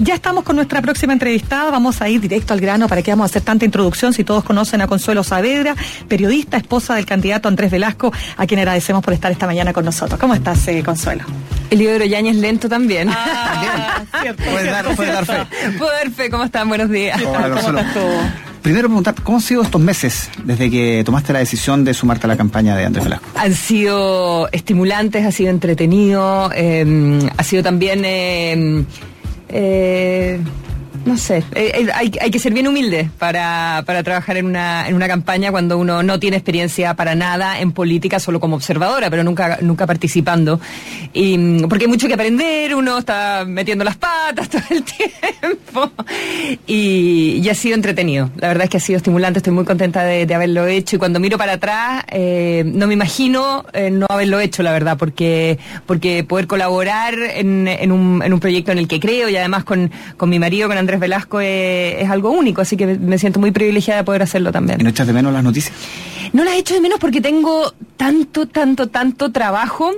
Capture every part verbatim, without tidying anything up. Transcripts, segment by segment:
Ya estamos con nuestra próxima entrevistada, vamos a ir directo al grano, para que vamos a hacer tanta introducción, si todos conocen a Consuelo Saavedra, periodista, esposa del candidato Andrés Velasco, a quien agradecemos por estar esta mañana con nosotros. ¿Cómo estás, eh, Consuelo? Eliodoro Yáñez lento también. Ah, cierto. Puedes dar, puedes dar fe. Puedo dar fe, ¿cómo están? Buenos días. Hola, ¿Cómo Consuelo. estás tú? Primero preguntar, ¿cómo han sido estos meses desde que tomaste la decisión de sumarte a la campaña de Andrés Velasco? Han sido estimulantes, ha sido entretenido, eh, ha sido también... Eh, eh, No sé, eh, hay, hay que ser bien humilde para, para trabajar en una, en una campaña cuando uno no tiene experiencia para nada en política, solo como observadora, pero nunca, nunca participando. Y, porque hay mucho que aprender, uno está metiendo las patas todo el tiempo. Y, y ha sido entretenido. La verdad es que ha sido estimulante, estoy muy contenta de, de haberlo hecho. Y cuando miro para atrás, eh, no me imagino eh, no haberlo hecho, la verdad, porque, porque poder colaborar en, en, un, en un proyecto en el que creo y además con, con mi marido, con Andrés Andrés Velasco es, es algo único, así que me siento muy privilegiada de poder hacerlo también. ¿Y no echas de menos las noticias? No las echo de menos porque tengo tanto, tanto, tanto trabajo.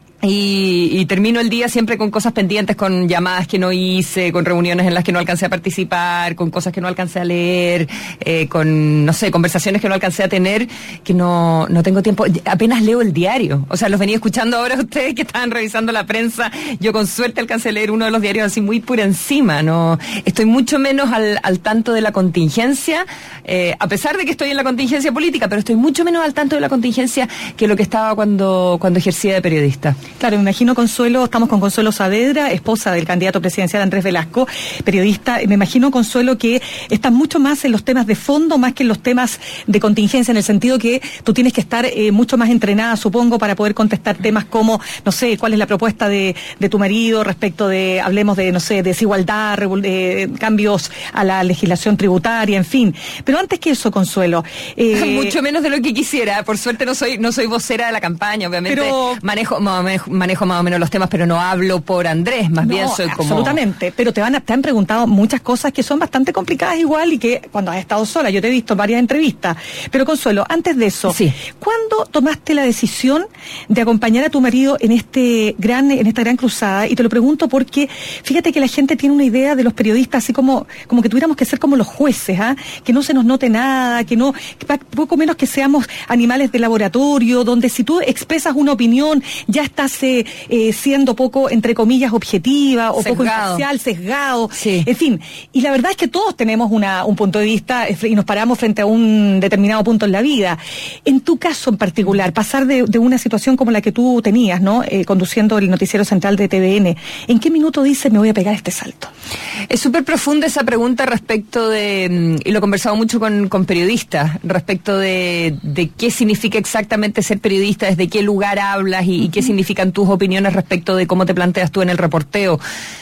Y, y termino el día siempre con cosas pendientes, con llamadas que no hice, con reuniones en las que no alcancé a participar, con cosas que no alcancé a leer, eh, con, no sé, conversaciones que no alcancé a tener, que no, no tengo tiempo. Apenas leo el diario. O sea, los venía escuchando ahora ustedes que estaban revisando la prensa. Yo con suerte alcancé a leer uno de los diarios así muy por encima. No, estoy mucho menos al, al tanto de la contingencia, eh, a pesar de que estoy en la contingencia política, pero estoy mucho menos al tanto de la contingencia que lo que estaba cuando, cuando ejercía de periodista. Claro, me imagino, Consuelo, estamos con Consuelo Saavedra, esposa del candidato presidencial Andrés Velasco, periodista. Me imagino, Consuelo, que estás mucho más en los temas de fondo, más que en los temas de contingencia, en el sentido que tú tienes que estar eh, mucho más entrenada, supongo, para poder contestar temas como, no sé, cuál es la propuesta de, de tu marido respecto de, hablemos de, no sé, desigualdad, revol- eh, cambios a la legislación tributaria, en fin. Pero antes que eso, Consuelo... Eh, mucho menos de lo que quisiera. Por suerte no soy no soy vocera de la campaña, obviamente. Pero manejo... manejo manejo más o menos los temas, pero no hablo por Andrés, más no, bien soy como... absolutamente, pero te, van a, te han preguntado muchas cosas que son bastante complicadas igual y que cuando has estado sola, yo te he visto en varias entrevistas, pero Consuelo, antes de eso, sí. ¿Cuándo tomaste la decisión de acompañar a tu marido en este gran, en esta gran cruzada? Y te lo pregunto porque fíjate que la gente tiene una idea de los periodistas así como, como que tuviéramos que ser como los jueces, ¿ah? ¿eh? Que no se nos note nada, que no, que poco menos que seamos animales de laboratorio, donde si tú expresas una opinión, ya estás Eh, eh, siendo poco, entre comillas, objetiva o sesgado. Poco imparcial, sesgado, sí. En fin. Y la verdad es que todos tenemos una, un punto de vista y nos paramos frente a un determinado punto en la vida. En tu caso en particular, pasar de, de una situación como la que tú tenías, ¿no? Eh, conduciendo el noticiero central de T V N, ¿en qué minuto dices me voy a pegar este salto? Es súper profunda esa pregunta respecto de, y lo he conversado mucho con, con periodistas, respecto de, de qué significa exactamente ser periodista, desde qué lugar hablas y, y qué significan tus opiniones respecto de cómo te planteas tú en el reporteo.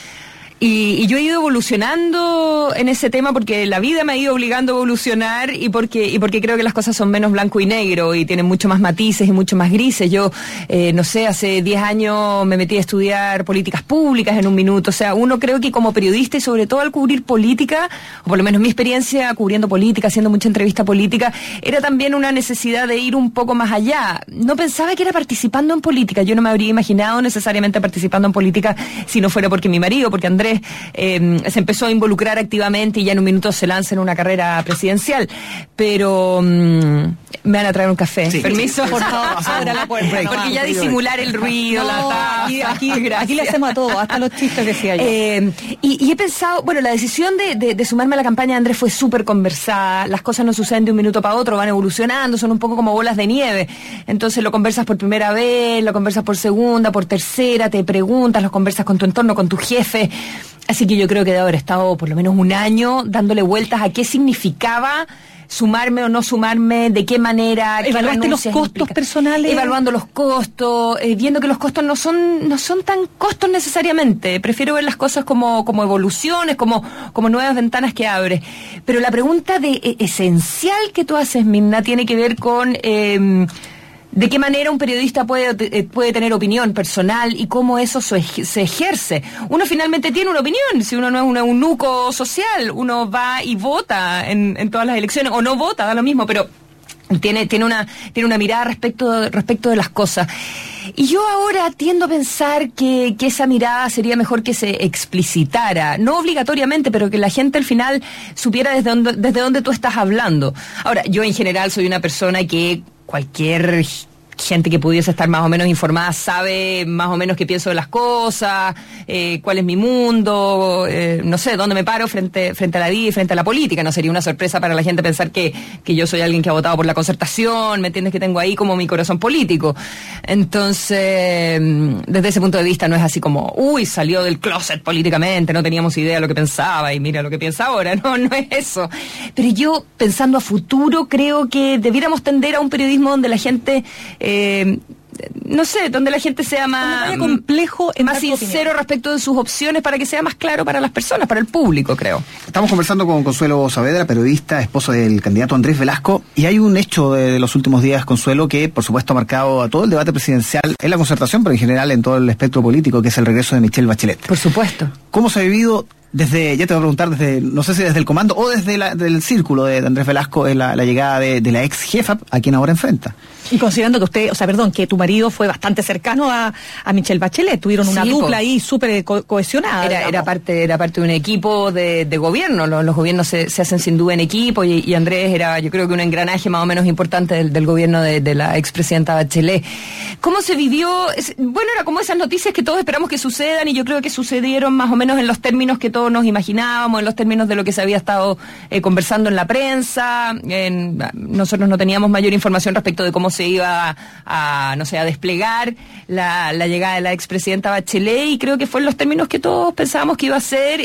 Y, y yo he ido evolucionando en ese tema porque la vida me ha ido obligando a evolucionar y porque y porque creo que las cosas son menos blanco y negro y tienen mucho más matices y mucho más grises. Yo, eh, no sé, hace diez años me metí a estudiar políticas públicas en un minuto. O sea, uno creo que como periodista y sobre todo al cubrir política, o por lo menos mi experiencia cubriendo política, haciendo mucha entrevista política, era también una necesidad de ir un poco más allá. No pensaba que era participando en política. Yo no me habría imaginado necesariamente participando en política si no fuera porque mi marido, porque Andrés Eh, se empezó a involucrar activamente y ya en un minuto se lanza en una carrera presidencial. Pero um, me van a traer un café. Sí. Permiso, por favor, abra la puerta. Porque ya disimular el ruido, no, la taza. Aquí, aquí, aquí le hacemos a todo, hasta los chistes, decía yo. Eh, y, y he pensado, bueno, la decisión de, de, de sumarme a la campaña de Andrés fue súper conversada. Las cosas no suceden de un minuto para otro, van evolucionando, son un poco como bolas de nieve. Entonces lo conversas por primera vez, lo conversas por segunda, por tercera, te preguntas, lo conversas con tu entorno, con tu jefe. Así que yo creo que de haber estado por lo menos un año dándole vueltas a qué significaba sumarme o no sumarme, de qué manera, evaluaste los costos implica. personales, evaluando los costos, eh, viendo que los costos no son no son tan costos necesariamente. Prefiero ver las cosas como como evoluciones, como como nuevas ventanas que abre. Pero la pregunta de eh, esencial que tú haces, Mirna, tiene que ver con eh, de qué manera un periodista puede, eh, puede tener opinión personal y cómo eso se, se ejerce. Uno finalmente tiene una opinión, si uno no es un eunuco social, uno va y vota en, en todas las elecciones, o no vota, da lo mismo, pero tiene, tiene una, tiene una mirada respecto, respecto de las cosas. Y yo ahora tiendo a pensar que, que esa mirada sería mejor que se explicitara, no obligatoriamente, pero que la gente al final supiera desde dónde, desde dónde tú estás hablando. Ahora, yo en general soy una persona que cualquier gente que pudiese estar más o menos informada sabe más o menos qué pienso de las cosas, eh, cuál es mi mundo, eh, no sé, dónde me paro frente frente a la vida y frente a la política. No sería una sorpresa para la gente pensar que, que yo soy alguien que ha votado por la Concertación, ¿me entiendes? Que tengo ahí como mi corazón político. Entonces, desde ese punto de vista no es así como, uy, salió del closet políticamente, no teníamos idea de lo que pensaba y mira lo que piensa ahora. No, no es eso. Pero yo, pensando a futuro, creo que debiéramos tender a un periodismo donde la gente... Eh, no sé, donde la gente sea más complejo, más sincero respecto de sus opciones para que sea más claro para las personas, para el público, creo. Estamos conversando con Consuelo Saavedra, periodista, esposa del candidato Andrés Velasco, y hay un hecho de los últimos días, Consuelo, que por supuesto ha marcado a todo el debate presidencial en la Concertación, pero en general en todo el espectro político, que es el regreso de Michelle Bachelet. Por supuesto. ¿Cómo se ha vivido desde, ya te voy a preguntar, desde, no sé si desde el comando o desde la, del círculo de, de Andrés Velasco, la, la llegada de, de la ex jefa, a quien ahora enfrenta? Y considerando que usted, o sea, perdón, que tu marido fue bastante cercano a, a Michelle Bachelet, tuvieron una sí, dupla po. ahí súper co cohesionada. Era, era parte era parte de un equipo de, de gobierno, los, los gobiernos se, se hacen sin duda en equipo y, y Andrés era, yo creo que un engranaje más o menos importante del, del gobierno de, de la expresidenta Bachelet. ¿Cómo se vivió? Es, bueno, era como esas noticias que todos esperamos que sucedan y yo creo que sucedieron más o menos en los términos que todos nos imaginábamos, en los términos de lo que se había estado eh, conversando en la prensa. En, nosotros no teníamos mayor información respecto de cómo se iba a, a no sé, a desplegar la, la llegada de la expresidenta Bachelet y creo que fue en los términos que todos pensábamos que iba a ser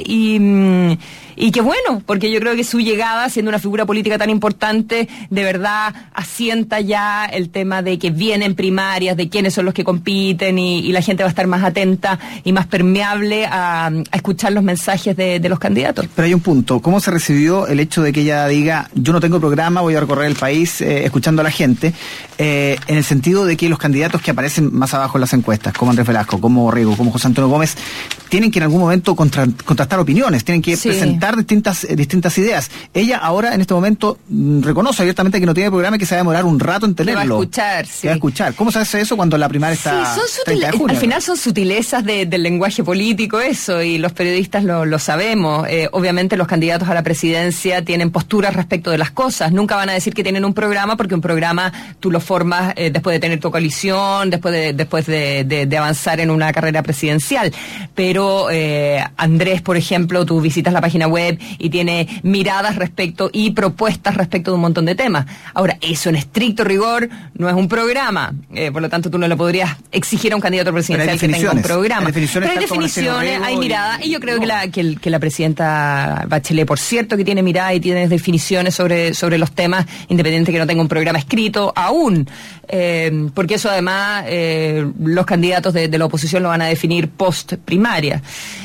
y, y que bueno, porque yo creo que su llegada, siendo una figura política tan importante, de verdad asienta ya el tema de que vienen primarias, de quiénes son los que compiten y, y la gente va a estar más atenta y más permeable a, a escuchar los mensajes de, de los candidatos. Pero hay un punto, ¿cómo se recibió el hecho de que ella diga, yo no tengo programa, voy a recorrer el país eh, escuchando a la gente, eh, en el sentido de que los candidatos que aparecen más abajo en las encuestas, como Andrés Velasco, como Rigo, como José Antonio Gómez, tienen que en algún momento contra, contrastar opiniones, tienen que sí. presentar distintas eh, distintas ideas. Ella ahora, en este momento, reconoce abiertamente que no tiene programa y que se va a demorar un rato en tenerlo. Que va a escuchar, sí. Que va a escuchar. ¿Cómo se hace eso cuando la primaria está sí, son sutil- junio, al final son sutilezas de, del lenguaje político eso, y los periodistas lo, lo sabemos. Eh, obviamente los candidatos a la presidencia tienen posturas respecto de las cosas. Nunca van a decir que tienen un programa, porque un programa tú lo formas eh, después de tener tu coalición, después de después de, de, de avanzar en una carrera presidencial. Pero eh, Andrés, por ejemplo, tú visitas la página web y tiene miradas respecto y propuestas respecto de un montón de temas. Ahora, eso en estricto rigor no es un programa, eh, por lo tanto tú no le podrías exigir a un candidato presidencial que tenga un programa. Hay definiciones, Pero hay definiciones, hay miradas, y yo creo no. que, la, que, el, que la presidenta Bachelet, por cierto, que tiene mirada y tiene definiciones sobre, sobre los temas, independiente que no tenga un programa escrito aún, eh, porque eso además eh, los candidatos de, de la oposición lo van a definir post primaria.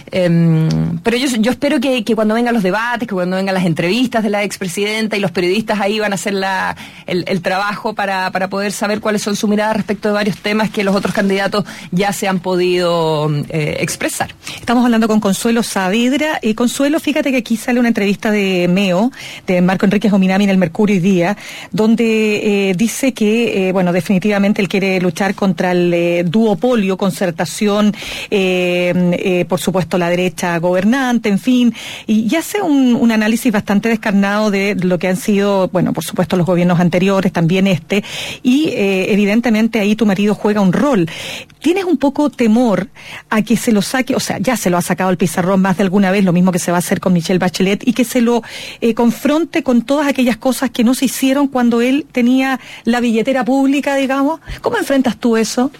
Eh, pero yo, yo espero que, que cuando vengan los debates, que cuando vengan las entrevistas de la expresidenta y los periodistas ahí van a hacer la, el, el trabajo para, para poder saber cuáles son sus miradas respecto de varios temas que los otros candidatos ya se han podido eh, expresar. Estamos hablando con Consuelo Saavedra. Eh, Consuelo, fíjate que aquí sale una entrevista de Meo, de Marco Enríquez Ominami en el Mercurio hoy día, donde eh, dice que, eh, bueno, definitivamente él quiere luchar contra el eh, duopolio, concertación, eh, eh, por supuesto la derecha gobernante, en fin, y, y hace un, un análisis bastante descarnado de lo que han sido, bueno, por supuesto los gobiernos anteriores, también este, y eh, evidentemente ahí tu marido juega un rol. ¿Tienes un poco temor a que se lo saque, o sea, ya se lo ha sacado el pizarrón más de alguna vez, lo mismo que se va a hacer con Michelle Bachelet, y que se lo eh, confronte con todas aquellas cosas que no se hicieron cuando él tenía la billetera pública, digamos? ¿Cómo enfrentas tú eso?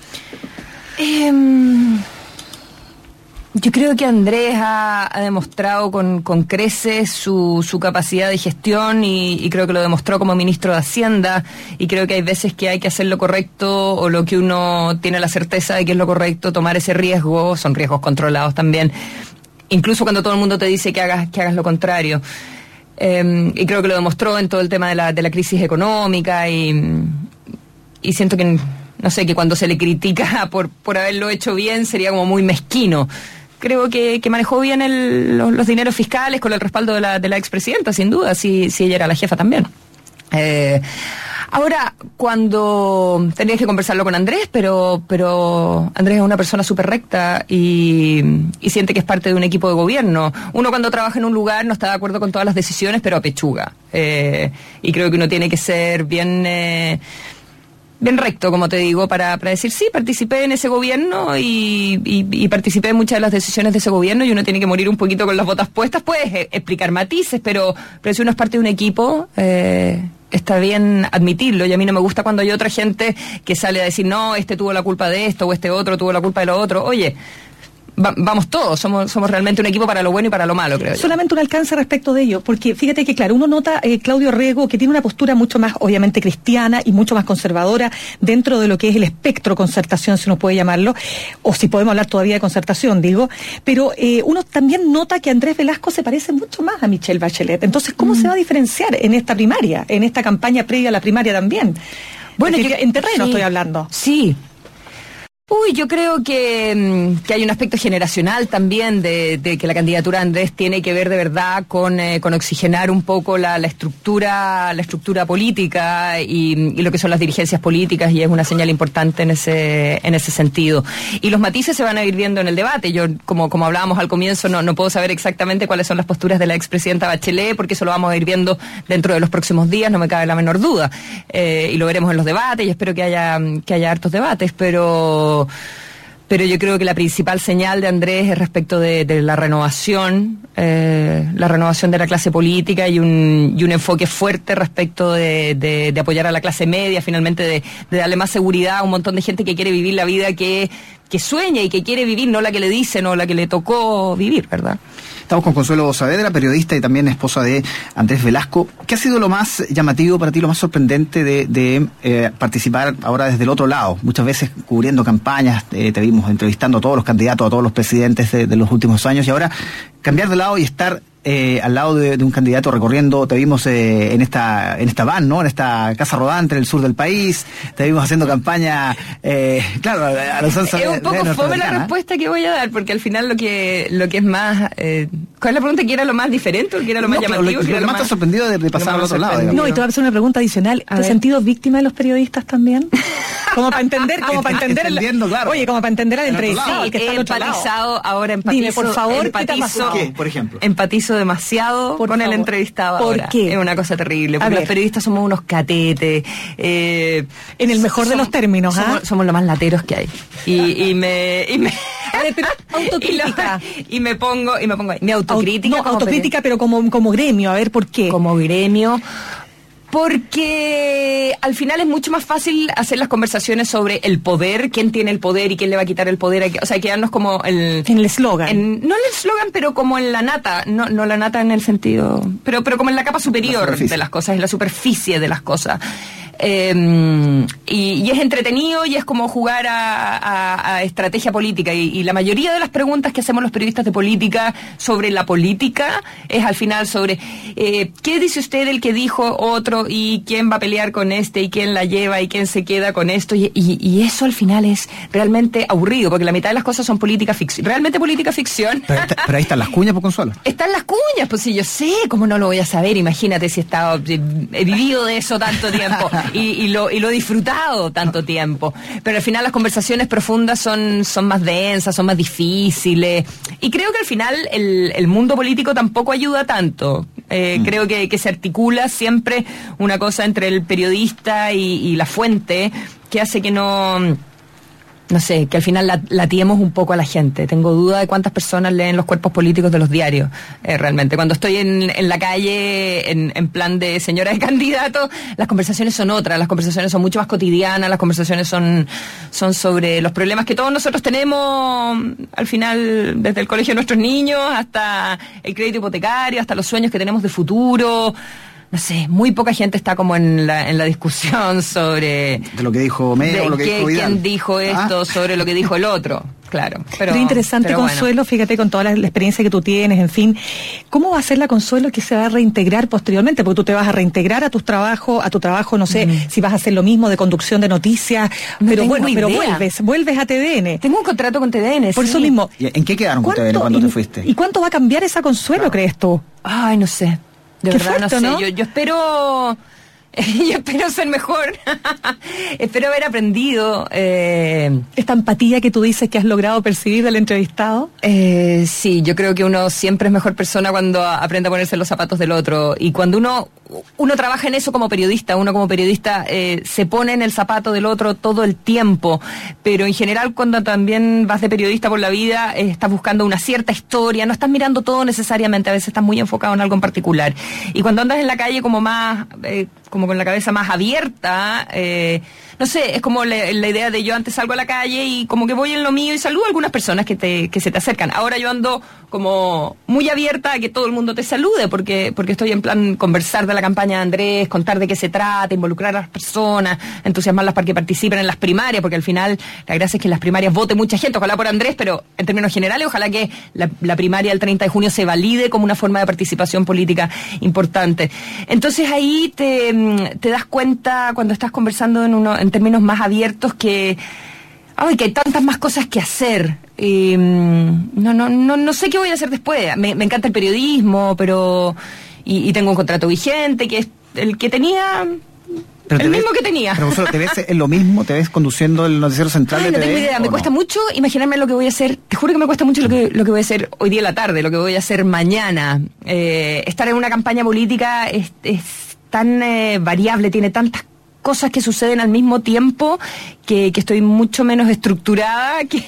Eh... Yo creo que Andrés ha, ha demostrado con, con creces su, su capacidad de gestión y, y creo que lo demostró como ministro de Hacienda, y creo que hay veces que hay que hacer lo correcto o lo que uno tiene la certeza de que es lo correcto, tomar ese riesgo, son riesgos controlados también, incluso cuando todo el mundo te dice que hagas, que hagas lo contrario. Eh, y creo que lo demostró en todo el tema de la, de la crisis económica y, y siento que, no sé, que cuando se le critica por, por haberlo hecho bien sería como muy mezquino. Creo que, que manejó bien el, los, los dineros fiscales con el respaldo de la, de la expresidenta, sin duda, si, si ella era la jefa también. Eh, Ahora, cuando tenías que conversarlo con Andrés, pero pero Andrés es una persona súper recta y, y siente que es parte de un equipo de gobierno. Uno cuando trabaja en un lugar no está de acuerdo con todas las decisiones, pero apechuga. Eh, y creo que uno tiene que ser bien... Eh, bien recto, como te digo, para, para decir, sí, participé en ese gobierno y, y, y participé en muchas de las decisiones de ese gobierno y uno tiene que morir un poquito con las botas puestas. Puedes eh, explicar matices, pero, pero si uno es parte de un equipo, eh, está bien admitirlo. Y a mí no me gusta cuando hay otra gente que sale a decir, no, este tuvo la culpa de esto o este otro tuvo la culpa de lo otro. Oye, Va, vamos todos, somos somos realmente un equipo para lo bueno y para lo malo, creo yo. Solamente un alcance respecto de ello, porque fíjate que, claro, uno nota, eh, Claudio Rego, que tiene una postura mucho más, obviamente, cristiana y mucho más conservadora dentro de lo que es el espectro concertación, si uno puede llamarlo, o si podemos hablar todavía de concertación, digo, pero eh, uno también nota que Andrés Velasco se parece mucho más a Michelle Bachelet. Entonces, ¿cómo mm. se va a diferenciar en esta primaria, en esta campaña previa a la primaria también? Bueno, yo, en terreno sí, estoy hablando. Sí. Uy, yo creo que, que hay un aspecto generacional también de, de que la candidatura de Andrés tiene que ver de verdad con, eh, con oxigenar un poco la, la estructura la estructura política y, y lo que son las dirigencias políticas, y es una señal importante en ese en ese sentido. Y los matices se van a ir viendo en el debate. Yo, como como hablábamos al comienzo, no, no puedo saber exactamente cuáles son las posturas de la expresidenta Bachelet, porque eso lo vamos a ir viendo dentro de los próximos días, no me cabe la menor duda. Eh, y lo veremos en los debates, y espero que haya que haya hartos debates, pero pero yo creo que la principal señal de Andrés es respecto de, de la renovación, eh, la renovación de la clase política y un, y un enfoque fuerte respecto de, de, de apoyar a la clase media, finalmente de, de darle más seguridad a un montón de gente que quiere vivir la vida que, que sueña y que quiere vivir, no la que le dicen o la que le tocó vivir, ¿verdad? Estamos con Consuelo Saavedra, periodista y también esposa de Andrés Velasco. ¿Qué ha sido lo más llamativo para ti, lo más sorprendente de, de eh, participar ahora desde el otro lado? Muchas veces cubriendo campañas, eh, te vimos entrevistando a todos los candidatos, a todos los presidentes de, de los últimos años, y ahora cambiar de lado y estar eh, al lado de, de un candidato recorriendo. Te vimos eh, en esta en esta van, ¿no? En esta casa rodante en el sur del país. Te vimos haciendo campaña, eh, claro, a, a los Es un poco fome la respuesta que voy a dar, porque al final lo que lo que es más... Eh, ¿cuál es la pregunta? ¿Qué era lo más diferente o qué era lo más no, llamativo? Lo, lo, lo, lo más te ha sorprendido de, de pasar al otro lado, digamos. No, y te voy a hacer una pregunta adicional. ¿Te has sentido víctima de los periodistas también? Como para entender, como para entender el, claro. Oye, como para entender al entrevistado, sí, que está al otro empatizado, lado. Ahora empatizo. Dime, por favor, empatizo, ¿qué, por ejemplo? Empatizo demasiado por con favor. El entrevistado ¿Por ahora. qué? Es una cosa terrible, porque los periodistas somos unos catetes. Eh, en el mejor somos, de los términos, ¿ah? Somos, somos los más lateros que hay. Y, y me... Y me A ver, pero autocrítica. Y, lo, y me pongo, y me pongo ahí. Mi autocrítica. No, autocrítica, pero como, como gremio, a ver, ¿por qué? Como gremio... Porque al final es mucho más fácil hacer las conversaciones sobre el poder, quién tiene el poder y quién le va a quitar el poder, o sea, quedarnos como el... En el eslogan. No en el eslogan, pero como en la nata, no, no la nata en el sentido... Pero, pero como en la capa superior de las cosas, en la superficie de las cosas. Eh, y, y es entretenido y es como jugar a, a, a estrategia política, y, y la mayoría de las preguntas que hacemos los periodistas de política sobre la política es al final sobre eh, ¿qué dice usted del que dijo otro y quién va a pelear con este y quién la lleva y quién se queda con esto? Y, y, y eso al final es realmente aburrido, porque la mitad de las cosas son política ficción, realmente política ficción. Pero, pero ahí están las cuñas, por Consuelo. Están las cuñas, pues sí, yo sé, ¿cómo no lo voy a saber? Imagínate si he estado, he vivido de eso tanto tiempo. Y, y, lo, y lo he disfrutado tanto tiempo. Pero al final las conversaciones profundas son, son más densas, son más difíciles. Y creo que al final el, el mundo político tampoco ayuda tanto. Eh, mm. Creo que, que se articula siempre una cosa entre el periodista y, y la fuente, que hace que no... No sé, que al final la, latiemos un poco a la gente. Tengo duda de cuántas personas leen los cuerpos políticos de los diarios, eh, realmente. Cuando estoy en, en la calle, en, en plan de señora de candidato, las conversaciones son otras, las conversaciones son mucho más cotidianas, las conversaciones son, son sobre los problemas que todos nosotros tenemos, al final, desde el colegio de nuestros niños, hasta el crédito hipotecario, hasta los sueños que tenemos de futuro. No sé, muy poca gente está como en la en la discusión sobre... De lo que dijo Meo, o lo que qué, dijo Vidal. ¿Quién dijo esto? ¿Ah? Sobre lo que dijo el otro, claro. Pero Pero interesante, pero Consuelo, bueno. Fíjate, con toda la, la experiencia que tú tienes, en fin. ¿Cómo va a ser la Consuelo que se va a reintegrar posteriormente? Porque tú te vas a reintegrar a tus trabajos, a tu trabajo, no sé, mm. si vas a hacer lo mismo de conducción de noticias, no pero bueno, idea. pero vuelves, vuelves a T D N. Tengo un contrato con T D N, Por sí. eso mismo. ¿Y ¿En qué quedaron con T D N cuando y, te fuiste? ¿Y cuánto va a cambiar esa Consuelo, claro. crees tú? Ay, no sé. De Qué verdad, fuerte, no sé, ¿no? Yo, yo espero, y espero ser mejor. Espero haber aprendido. Eh, ¿Esta empatía que tú dices que has logrado percibir del entrevistado? Eh, sí, yo creo que uno siempre es mejor persona cuando aprende a ponerse los zapatos del otro. Y cuando uno uno trabaja en eso como periodista, uno como periodista eh, se pone en el zapato del otro todo el tiempo. Pero en general, cuando también vas de periodista por la vida, eh, estás buscando una cierta historia, no estás mirando todo necesariamente, a veces estás muy enfocado en algo en particular. Y cuando andas en la calle como más... Eh, como con la cabeza más abierta, eh, no sé, es como la, la idea de yo antes salgo a la calle y como que voy en lo mío y saludo a algunas personas que te que se te acercan. Ahora yo ando como muy abierta a que todo el mundo te salude, porque porque estoy en plan conversar de la campaña de Andrés, contar de qué se trata, involucrar a las personas, entusiasmarlas para que participen en las primarias, porque al final la gracia es que en las primarias vote mucha gente, ojalá por Andrés, pero en términos generales, ojalá que la, la primaria del treinta de junio se valide como una forma de participación política importante. Entonces ahí te, te das cuenta, cuando estás conversando en uno en términos más abiertos, que ay, que hay tantas más cosas que hacer. Eh, no, no, no, no sé qué voy a hacer después. Me, me encanta el periodismo, pero y, y tengo un contrato vigente que es el que tenía. Pero el mismo ves, que tenía. Pero Consuelo, ¿te ves en lo mismo? ¿Te ves conduciendo el noticiero central Ay, de no T V? tengo idea, me no? cuesta mucho imaginarme lo que voy a hacer. Te juro que me cuesta mucho lo que, lo que voy a hacer hoy día en la tarde, lo que voy a hacer mañana. Eh, estar en una campaña política es, es tan eh, variable, tiene tantas cosas que suceden al mismo tiempo que, que estoy mucho menos estructurada que,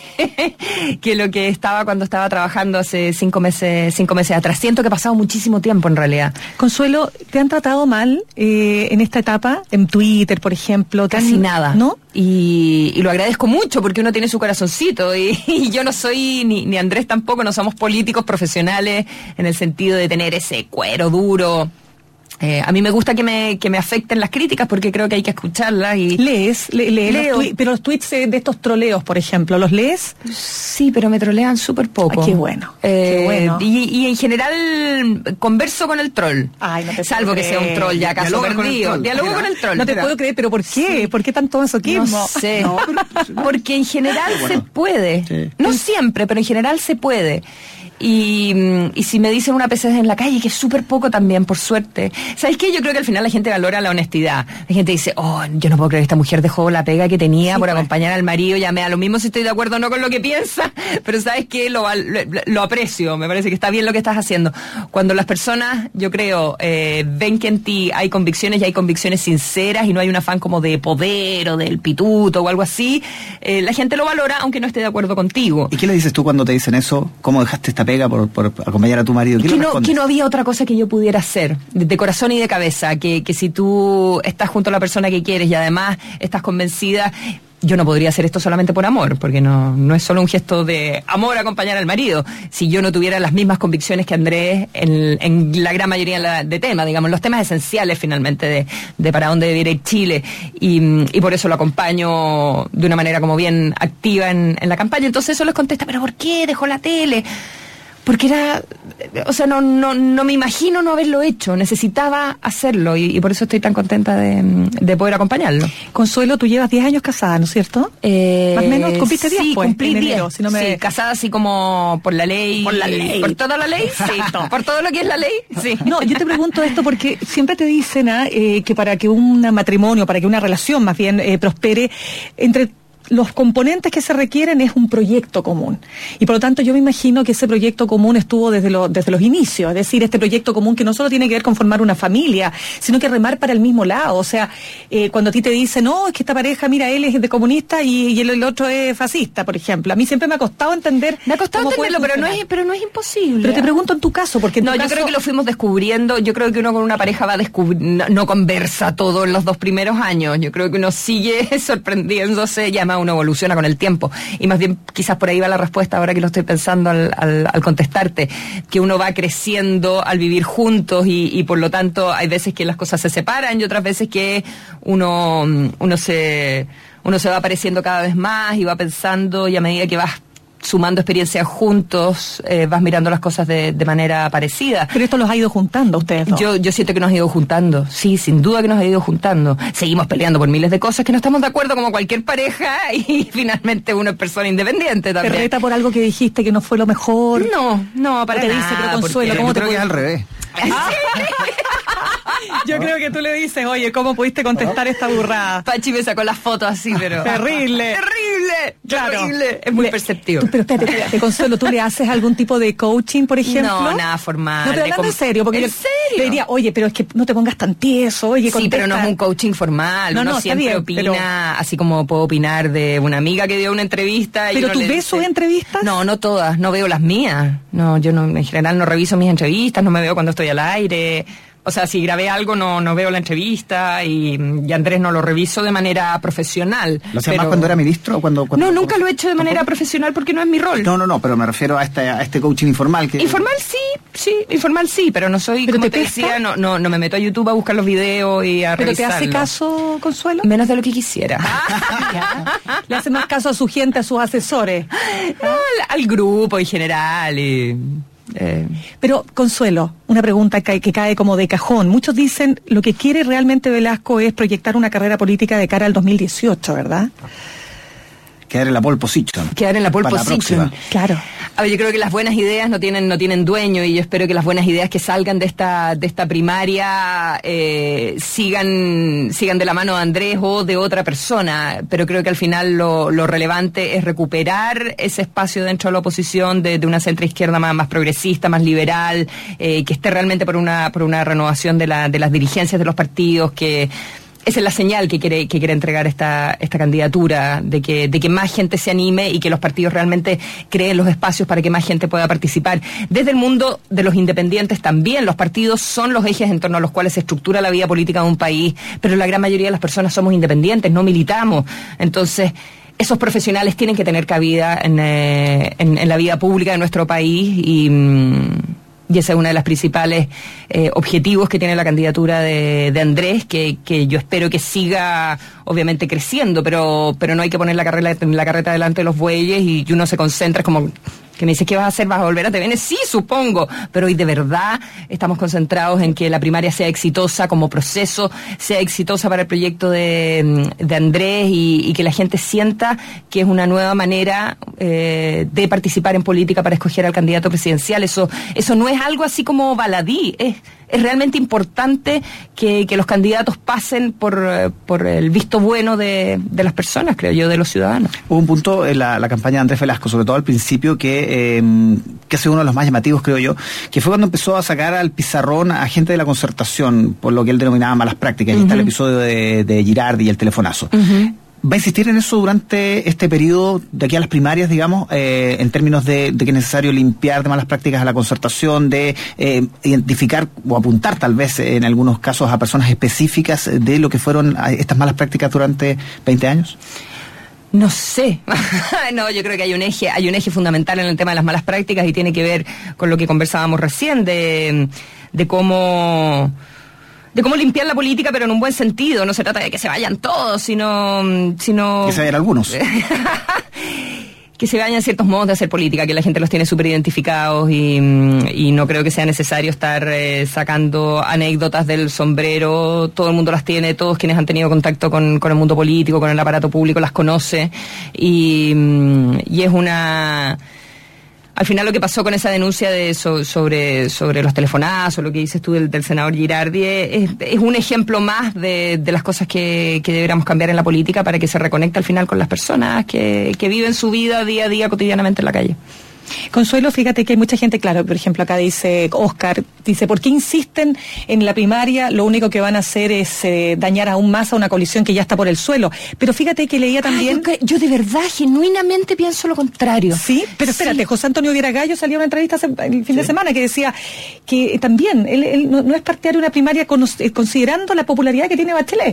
que lo que estaba cuando estaba trabajando hace cinco meses cinco meses atrás. Siento que ha pasado muchísimo tiempo en realidad. Consuelo, ¿te han tratado mal eh, en esta etapa? En Twitter, por ejemplo. Casi han... nada. ¿No? Y, y lo agradezco mucho porque uno tiene su corazoncito y, y yo no soy, ni, ni Andrés tampoco, no somos políticos profesionales en el sentido de tener ese cuero duro. Eh, a mí me gusta que me que me afecten las críticas porque creo que hay que escucharlas y... ¿Lees? Le, le, Leo. Los twi- pero los tweets de estos troleos, por ejemplo, ¿los lees? Sí, pero me trolean súper poco. Ay, qué bueno, Eh, qué bueno. Y, y en general converso con el troll. Ay, no te Salvo puedo que sea un creer. troll ya acaso Dialogas con el perdido. troll. Dialogo Mira, con el troll. No te Mira. puedo creer, pero ¿por qué? Sí. ¿Por qué tanto masoquismo? No sé. No, pero- Porque en general Bueno. se puede. Sí. No siempre, pero en general se puede. Y, y si me dicen una pesadez en la calle, que es súper poco también, por suerte. ¿Sabes qué? Yo creo que al final la gente valora la honestidad. La gente dice, oh, yo no puedo creer que esta mujer dejó la pega que tenía Sí, por pues. acompañar al marido. Ya me da lo mismo si estoy de acuerdo o no con lo que piensa, pero ¿sabes qué? Lo, lo, lo aprecio, me parece que está bien lo que estás haciendo. Cuando las personas, yo creo, eh, ven que en ti hay convicciones y hay convicciones sinceras y no hay un afán como de poder o del pituto o algo así, eh, la gente lo valora aunque no esté de acuerdo contigo. ¿Y qué le dices tú cuando te dicen eso? ¿Cómo dejaste esta pega por, por acompañar a tu marido? ¿Qué Que le no, respondes? que no había otra cosa que yo pudiera hacer, de, de corazón y de cabeza, que, que si tú estás junto a la persona que quieres y además estás convencida, yo no podría hacer esto solamente por amor, porque no, no es solo un gesto de amor acompañar al marido. Si yo no tuviera las mismas convicciones que Andrés en, en la gran mayoría de, la, de temas, digamos, los temas esenciales finalmente de, de para dónde debe ir Chile, y, y por eso lo acompaño de una manera como bien activa en, en la campaña. Entonces eso les contesta, ¿pero por qué dejó la tele? Porque era, o sea, no, no, no me imagino no haberlo hecho, necesitaba hacerlo y, y por eso estoy tan contenta de, de poder acompañarlo. Consuelo, tú llevas diez años casada, ¿no es cierto? Eh, Más o menos, ¿cumpliste diez, Sí, pues, cumplí en enero, diez. si no me- Sí, casada así como por la ley. Por la ley. ¿Por toda la ley? Sí, por todo lo que es la ley, sí. No, yo te pregunto esto porque siempre te dicen ah, eh, que para que un matrimonio, para que una relación más bien eh, prospere, entre los componentes que se requieren es un proyecto común. Y por lo tanto yo me imagino que ese proyecto común estuvo desde, lo, desde los inicios. Es decir, este proyecto común que no solo tiene que ver con formar una familia, sino que remar para el mismo lado. O sea, eh, cuando a ti te dicen, no, es que esta pareja, mira, él es de comunista y, y el, el otro es fascista, por ejemplo. A mí siempre me ha costado entender. Me ha costado cómo puede entenderlo, pero no, es, funcionar. pero no es imposible. Pero te pregunto en tu caso, porque en No, tu yo caso- creo que lo fuimos descubriendo. Yo creo que uno con una pareja va a descubrir, no, no conversa todo en los dos primeros años. Yo creo que uno sigue sorprendiéndose, ya más uno evoluciona con el tiempo. Y más bien, quizás por ahí va la respuesta ahora que lo estoy pensando al, al, al contestarte, que uno va creciendo al vivir juntos y, y por lo tanto hay veces que las cosas se separan y otras veces que uno, uno se, uno se va apareciendo cada vez más y va pensando y a medida que vas sumando experiencias juntos, eh, vas mirando las cosas de, de manera parecida. Pero esto los ha ido juntando ustedes dos. Yo, yo siento que nos ha ido juntando, sí, sin duda que nos ha ido juntando. Seguimos peleando por miles de cosas que no estamos de acuerdo como cualquier pareja y finalmente uno es persona independiente ¿Te también. reta por algo que dijiste que no fue lo mejor? No, no, para te nada. dice, pero porque- Consuelo, Yo ¿cómo te creo que es puede- al revés. Yo creo que tú le dices, oye, ¿cómo pudiste contestar esta burrada? Pachi me sacó las fotos así, pero... Terrible. Terrible. Claro. Terrible. Es muy Le, perceptivo. Tú, pero espérate, espérate, Consuelo, ¿tú le haces algún tipo de coaching, por ejemplo? No, nada formal. No, pero hablando en serio, porque ¿En yo serio? le diría, oye, pero es que no te pongas tan tieso, oye, Sí, contesta. pero no es un coaching formal. No, Uno no, siempre está bien, opina, pero... así como puedo opinar de una amiga que dio una entrevista. Y ¿Pero uno tú le ves dice... sus entrevistas? No, no todas. No veo las mías. No, yo no, en general no reviso mis entrevistas, no me veo cuando estoy al aire. O sea, si grabé algo no no veo la entrevista y, y Andrés no lo reviso de manera profesional. ¿Lo hacía pero... más cuando era ministro o cuando, cuando No, nunca lo he hecho de manera ¿Tampoco? profesional porque no es mi rol. No, no, no, pero me refiero a este, a este coaching informal. Que... Informal sí, sí, informal sí, pero no soy, ¿Pero como te te pesca? decía, no, no, no me meto a YouTube a buscar los videos y a ¿Pero te revisarlos. hace caso, Consuelo? Menos de lo que quisiera. Le hace más caso a su gente, a sus asesores. No, al, al grupo en general y... Eh. Pero, Consuelo, una pregunta que, que cae como de cajón. Muchos dicen, lo que quiere realmente Velasco es proyectar una carrera política de cara al dos mil dieciocho, ¿verdad? Quedar en la pole position. Quedar en la pole Para la position. próxima. Claro. A ver, yo creo que las buenas ideas no tienen no tienen dueño y yo espero que las buenas ideas que salgan de esta de esta primaria eh, sigan sigan de la mano de Andrés o de otra persona, pero creo que al final lo, lo relevante es recuperar ese espacio dentro de la oposición de, de una centroizquierda más, más progresista, más liberal, eh, que esté realmente por una por una renovación de la de las dirigencias de los partidos, que esa es la señal que quiere que quiere entregar esta esta candidatura, de que de que más gente se anime y que los partidos realmente creen los espacios para que más gente pueda participar. Desde el mundo de los independientes también, los partidos son los ejes en torno a los cuales se estructura la vida política de un país, pero la gran mayoría de las personas somos independientes, no militamos. Entonces, esos profesionales tienen que tener cabida en, eh, en, en la vida pública de nuestro país y... Mmm, Y ese es uno de los principales eh, objetivos que tiene la candidatura de, de Andrés, que, que yo espero que siga, obviamente, creciendo, pero pero no hay que poner la carrera la carreta delante de los bueyes y uno se concentra, es como que me dices, ¿qué vas a hacer? ¿Vas a volver a T V N? Sí, supongo, pero hoy de verdad estamos concentrados en que la primaria sea exitosa como proceso, sea exitosa para el proyecto de, de Andrés y, y que la gente sienta que es una nueva manera eh, de participar en política para escoger al candidato presidencial. Eso eso no es algo así como baladí, es, es realmente importante que, que los candidatos pasen por, por el visto bueno de, de las personas, creo yo, de los ciudadanos. Hubo un punto en la, la campaña de Andrés Velasco, sobre todo al principio, que, eh, que ha sido uno de los más llamativos, creo yo, que fue cuando empezó a sacar al pizarrón a gente de la concertación, por lo que él denominaba malas prácticas. Uh-huh. Y está el episodio de, de Girardi y el telefonazo. Uh-huh. ¿Va a insistir en eso durante este periodo de aquí a las primarias, digamos, eh, en términos de, de que es necesario limpiar de malas prácticas a la concertación, de eh, identificar o apuntar tal vez en algunos casos a personas específicas de lo que fueron estas malas prácticas durante veinte años? No sé, no, yo creo que hay un eje, hay un eje fundamental en el tema de las malas prácticas y tiene que ver con lo que conversábamos recién de, de cómo... de cómo limpiar la política, pero en un buen sentido. No se trata de que se vayan todos, sino... sino... que se vayan algunos. Que se vayan ciertos modos de hacer política, que la gente los tiene súper identificados y, y no creo que sea necesario estar eh, sacando anécdotas del sombrero. Todo el mundo las tiene, todos quienes han tenido contacto con, con el mundo político, con el aparato público, las conoce. Y, y es una... Al final lo que pasó con esa denuncia de so, sobre sobre los telefonazos, lo que dices tú del, del senador Girardi, es, es un ejemplo más de, de las cosas que, que deberíamos cambiar en la política para que se reconecte al final con las personas que, que viven su vida día a día cotidianamente en la calle. Consuelo, fíjate que hay mucha gente, claro, por ejemplo acá dice Oscar, dice, ¿por qué insisten en la primaria? Lo único que van a hacer es eh, dañar aún más a una coalición que ya está por el suelo. Pero fíjate que leía también... Ay, yo, yo de verdad, genuinamente pienso lo contrario. Sí, pero espérate, sí. José Antonio Viera Gallo salió a una entrevista el fin sí. de semana que decía que también él, él no, no es partidario de una primaria con, considerando la popularidad que tiene Bachelet,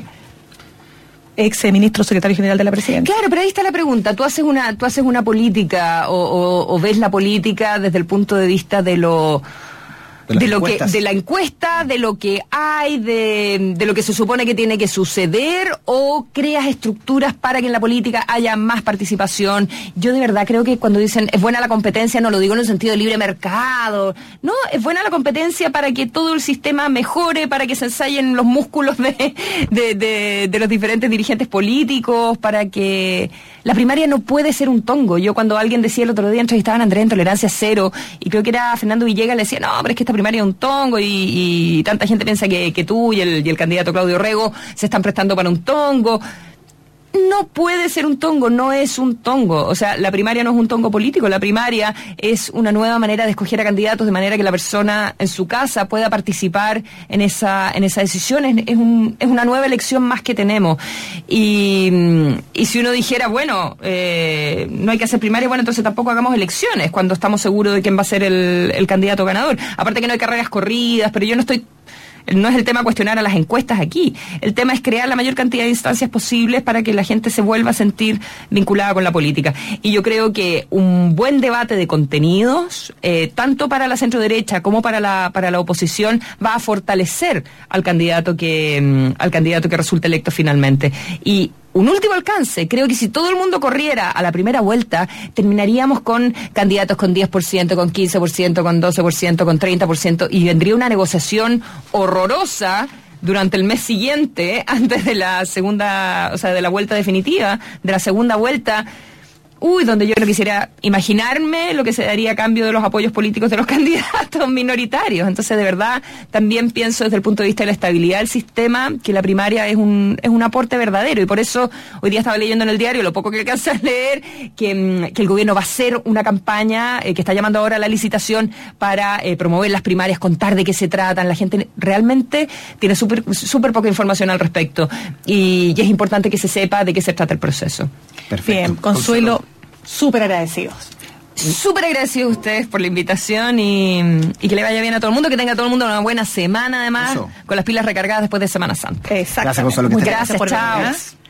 ex ministro secretario general de la presidencia. Claro, pero ahí está la pregunta. Tú haces una, tú haces una política o, o, o ves la política desde el punto de vista de lo de, de lo que de la encuesta, de lo que hay, de, de lo que se supone que tiene que suceder, o creas estructuras para que en la política haya más participación. Yo de verdad creo que cuando dicen es buena la competencia, no lo digo en el sentido de libre mercado, no, es buena la competencia para que todo el sistema mejore, para que se ensayen los músculos de, de, de, de los diferentes dirigentes políticos, para que la primaria no puede ser un tongo. Yo cuando alguien decía el otro día, entrevistaban a Andrés en Tolerancia Cero, y creo que era Fernando Villegas, le decía, no, pero es que esta primaria es un tongo y, y tanta gente piensa que, que tú y el, y el candidato Claudio Rego se están prestando para un tongo. No puede ser un tongo, no es un tongo. O sea, la primaria no es un tongo político, la primaria es una nueva manera de escoger a candidatos de manera que la persona en su casa pueda participar en esa en esa decisión. Es, es, un, es una nueva elección más que tenemos. Y, y si uno dijera, bueno, eh, no hay que hacer primaria, bueno, entonces tampoco hagamos elecciones cuando estamos seguros de quién va a ser el, el candidato ganador. Aparte que no hay carreras corridas, pero yo no estoy... No es el tema cuestionar a las encuestas aquí. El tema es crear la mayor cantidad de instancias posibles para que la gente se vuelva a sentir vinculada con la política. Y yo creo que un buen debate de contenidos, eh, tanto para la centroderecha como para la para la oposición, va a fortalecer al candidato que mm, al candidato que resulte electo finalmente. Y un último alcance, creo que si todo el mundo corriera a la primera vuelta, terminaríamos con candidatos con diez por ciento, con quince por ciento, con doce por ciento, con treinta por ciento, y vendría una negociación horrorosa durante el mes siguiente, antes de la segunda, o sea, de la vuelta definitiva, de la segunda vuelta. Uy, donde yo no quisiera imaginarme lo que se daría a cambio de los apoyos políticos de los candidatos minoritarios. Entonces, de verdad, también pienso desde el punto de vista de la estabilidad del sistema que la primaria es un es un aporte verdadero. Y por eso, hoy día estaba leyendo en el diario, lo poco que alcanza a leer, que, que el gobierno va a hacer una campaña eh, que está llamando ahora a la licitación para eh, promover las primarias, contar de qué se tratan. La gente realmente tiene súper súper poca información al respecto. Y, y es importante que se sepa de qué se trata el proceso. Perfecto. Bien, Consuelo, súper agradecidos. Súper agradecidos a ustedes por la invitación y, y que le vaya bien a todo el mundo, que tenga todo el mundo una buena semana además, Eso. con las pilas recargadas después de Semana Santa. Exacto. Gracias, Consuelo. Muchas gracias, chao.